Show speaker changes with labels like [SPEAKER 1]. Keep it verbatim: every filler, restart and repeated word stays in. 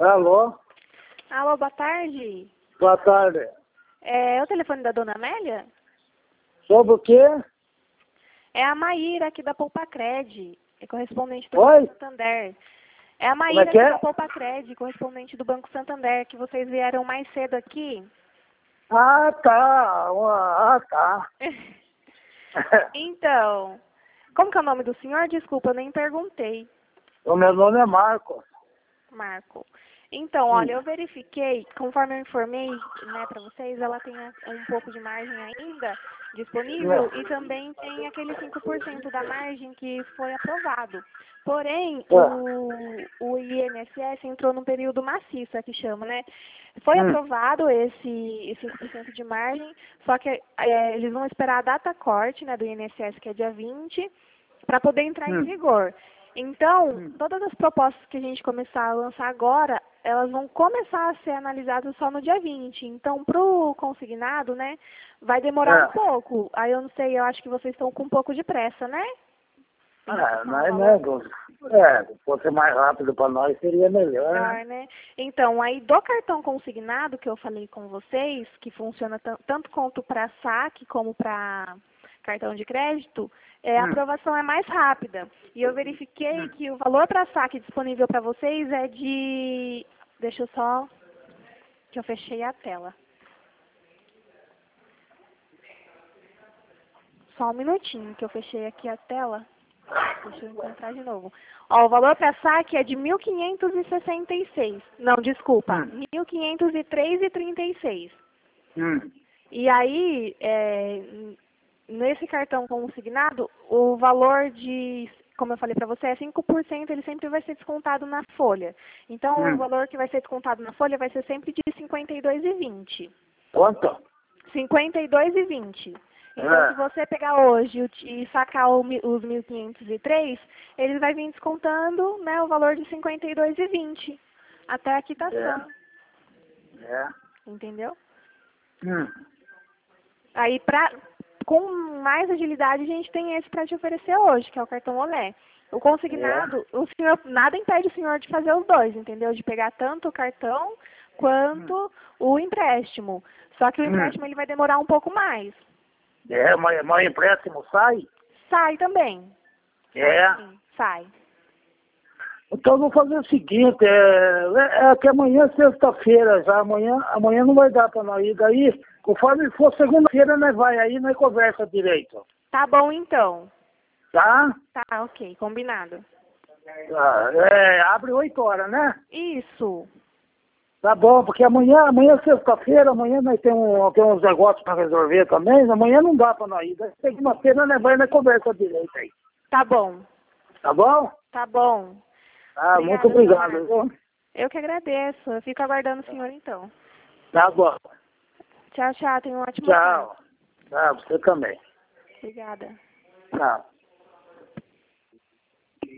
[SPEAKER 1] Alô?
[SPEAKER 2] Alô, boa tarde.
[SPEAKER 1] Boa tarde.
[SPEAKER 2] É o telefone da dona Amélia?
[SPEAKER 1] Sobre o quê?
[SPEAKER 2] É a Maíra aqui da Poupa Cred, é correspondente do
[SPEAKER 1] Oi?
[SPEAKER 2] Banco Santander. É a
[SPEAKER 1] Como
[SPEAKER 2] Maíra
[SPEAKER 1] é que
[SPEAKER 2] aqui
[SPEAKER 1] é?
[SPEAKER 2] da Poupa Cred, correspondente do Banco Santander, que vocês vieram mais cedo aqui.
[SPEAKER 1] Ah, tá. Ah, tá.
[SPEAKER 2] Então, como que é o nome do senhor? Desculpa, eu nem perguntei,
[SPEAKER 1] O meu nome é Marcos.
[SPEAKER 2] Marco. Então,
[SPEAKER 1] Hum.
[SPEAKER 2] olha, eu verifiquei, conforme eu informei, né, para vocês, ela tem a- um pouco de margem ainda disponível e também tem aquele cinco por cento da margem que foi aprovado. Porém, o, o I N S S entrou num período maciço, é que chama, né? Foi
[SPEAKER 1] Hum.
[SPEAKER 2] aprovado esse cinco por cento de margem, só que é, eles vão esperar a data corte, né, do I N S S, que é dia vinte, para poder entrar em
[SPEAKER 1] Hum.
[SPEAKER 2] vigor. Então,
[SPEAKER 1] Hum.
[SPEAKER 2] todas as propostas que a gente começar a lançar agora, elas vão começar a ser analisadas só no dia vinte. Então, para o consignado, né, vai demorar
[SPEAKER 1] É.
[SPEAKER 2] um pouco. Aí eu não sei, eu acho que vocês estão com um pouco de pressa, né? Em
[SPEAKER 1] Ah,
[SPEAKER 2] relação ao
[SPEAKER 1] mas
[SPEAKER 2] valor.
[SPEAKER 1] né, é, se fosse mais rápido para nós seria melhor, né?
[SPEAKER 2] Melhor, né? Então, aí do cartão consignado que eu falei com vocês, que funciona tan- tanto quanto para saque como para cartão de crédito, é, a
[SPEAKER 1] Hum.
[SPEAKER 2] aprovação é mais rápida. E eu verifiquei que o valor para saque disponível para vocês é de... Deixa eu só... que eu fechei a tela. Só um minutinho que eu fechei aqui a tela. Deixa eu encontrar de novo. Ó, o valor para saque é de mil quinhentos e sessenta e seis. Não, desculpa.
[SPEAKER 1] Hum.
[SPEAKER 2] mil quinhentos e três e trinta e seis.
[SPEAKER 1] Hum.
[SPEAKER 2] E aí, é, nesse cartão consignado, o valor de, como eu falei para você, é cinco por cento, ele sempre vai ser descontado na folha. Então, o
[SPEAKER 1] Hum.
[SPEAKER 2] valor que vai ser descontado na folha vai ser sempre de cinquenta e dois e vinte.
[SPEAKER 1] Quanto?
[SPEAKER 2] cinquenta e dois e vinte. Então,
[SPEAKER 1] É.
[SPEAKER 2] se você pegar hoje o ti- e sacar o mi- os mil quinhentos e três, ele vai vir descontando, né, o valor de cinquenta e dois e vinte até a quitação,
[SPEAKER 1] É. É.
[SPEAKER 2] entendeu?
[SPEAKER 1] Hum.
[SPEAKER 2] Aí, pra, com mais agilidade, a gente tem esse para te oferecer hoje, que é o cartão Olé. O consignado, o senhor, nada impede o senhor de fazer os dois, entendeu? De pegar tanto o cartão quanto o empréstimo. Só que o
[SPEAKER 1] Hum.
[SPEAKER 2] empréstimo ele vai demorar um pouco mais.
[SPEAKER 1] É, mas, mas empréstimo sai?
[SPEAKER 2] Sai também.
[SPEAKER 1] É.
[SPEAKER 2] Sim, sai.
[SPEAKER 1] Então vou fazer o seguinte, é, é que amanhã é sexta-feira já, amanhã, amanhã não vai dar para nós ir, daí, conforme for segunda-feira, nós vai aí, nós conversa direito,
[SPEAKER 2] Tá bom, então.
[SPEAKER 1] tá?
[SPEAKER 2] Tá, ok, combinado.
[SPEAKER 1] Tá, é, abre oito horas, né?
[SPEAKER 2] Isso.
[SPEAKER 1] Tá bom, porque amanhã, amanhã é sexta-feira, amanhã nós temos, temos uns negócios para resolver também, amanhã não dá para nós ir, daí segunda-feira nós vai, nós conversa direito aí,
[SPEAKER 2] Tá bom.
[SPEAKER 1] tá bom?
[SPEAKER 2] Tá bom.
[SPEAKER 1] Ah,
[SPEAKER 2] Obrigada,
[SPEAKER 1] muito obrigado,
[SPEAKER 2] senhora.
[SPEAKER 1] viu?
[SPEAKER 2] Eu que agradeço. Eu fico aguardando o senhor, então.
[SPEAKER 1] Tá bom,
[SPEAKER 2] Tchau, tchau. Tenha uma ótima tarde.
[SPEAKER 1] tchau, tchau, você também,
[SPEAKER 2] Obrigada.
[SPEAKER 1] tchau.